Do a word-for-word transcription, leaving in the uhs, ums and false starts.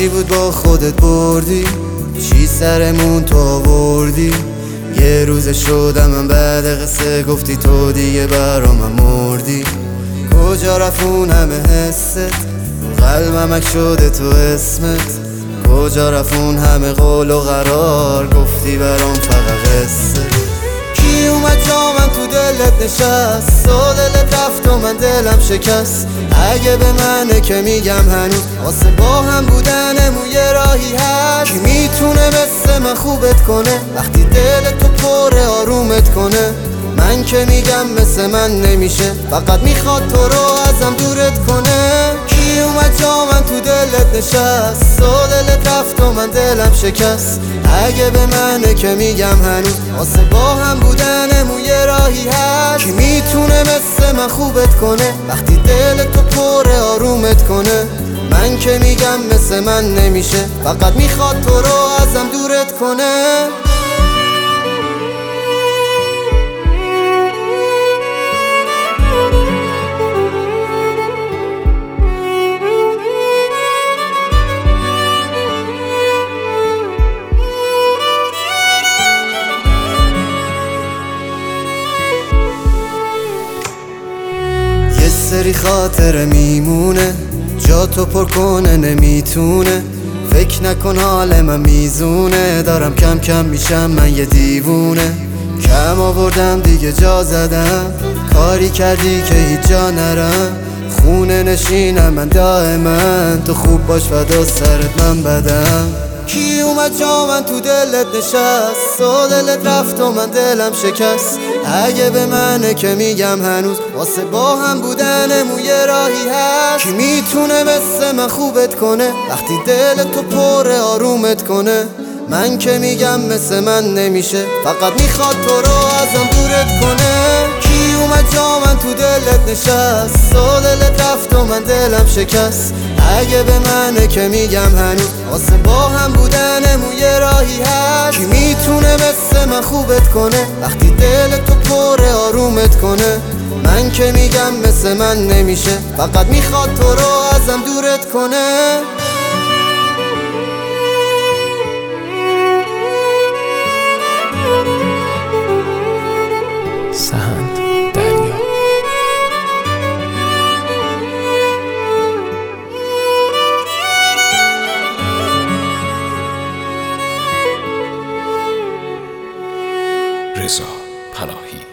چی بود با خودت بردی؟ چی سرمون تو آوردی؟ یه روز شدم من بعد قصه گفتی تو دیگه برا من مردی. کجا رفت اون همه حست؟ قلبم اک شده تو اسمت. کجا رفت اون همه قول و قرار گفتی برام فقط قصه؟ کی اومد جا من تو دلت نشست؟ و دلت رفت و من دلم شکست. اگه به منه که میگم هنوز واسه با هم بودنمون یه راهی هست. کی میتونه مثل من خوبت کنه وقتی دلت تو پر آرومت کنه؟ من که میگم مثل من نمیشه، فقط میخواد تو رو ازم دورت کنه. کی اومد جا من تو دلت نشست؟ و دلت رفت و من دلم شکست. اگه به منه که میگم هنوز واسه با هم بودنمون یه راهی هست. کی میتونه مثل من خوبت کنه وقتی دلت تو پر آرومت کنه؟ من که میگم مثل من نمیشه، فقط میخواد تو رو ازم دورت کنه. سری خاطر میمونه جا تو پر کنه نمیتونه. فکر نکن حال من میزونه، دارم کم کم میشم من یه دیوونه. کم آوردم دیگه جا زدم، کاری کردی که هیچ جا نرم. خونه نشینم من دائما، تو خوب باش فدا سرت من بدم. کی اومد جا من تو دلت نشست؟ و دلت رفت و من دلم شکست. اگه به منه که میگم هنوز واسه با هم بودنمون یه راهی هست. کی میتونه مثل من خوبت کنه وقتی دلت تو پر آرومت کنه؟ من که میگم مثل من نمیشه، فقط میخواد تو رو ازم دورت کنه. کی اومد جا من تو دلت نشست؟ و دلت رفت و من دلم شکست. اگه به منه که میگم هنوز واسه با هم بودنمون یه راهی هست. کی میتونه مثل من خوبت کنه وقتی دلت تو پر آرومت کنه؟ من که میگم مثل من نمیشه، فقط میخواد تو رو ازم دورت کنه. سهند دریا. رضا پناهی.